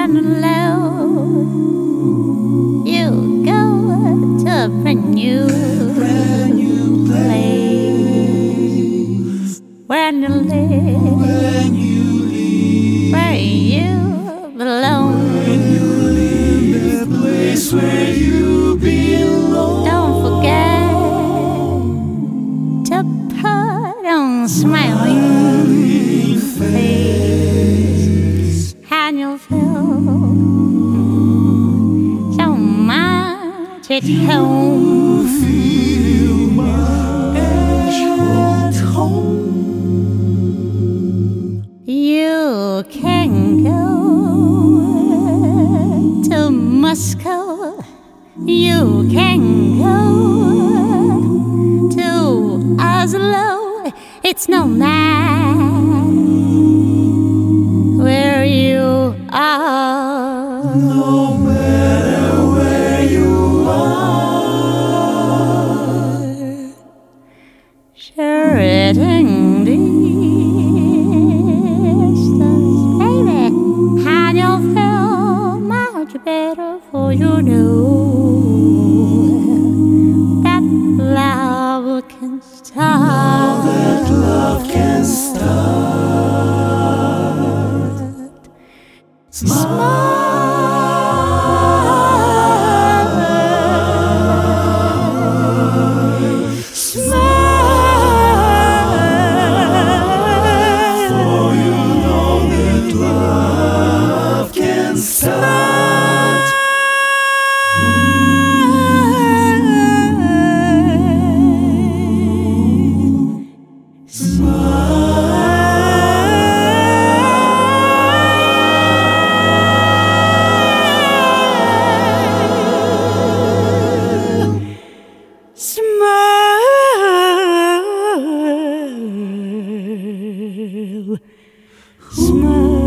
and low, you go to a brand new place where you live, where you belong. The place where you belong. Don't forget to put on a smiling face, and you'll feel so much at home. Feel much at home. You can go to Moscow. You can go to Oslo. It's no matter where you are. No matter where you are. Shredding distance, baby, and you'll feel much better, for you know that love can start. That love can start. Smile. For you know that love can start. Smile, smile.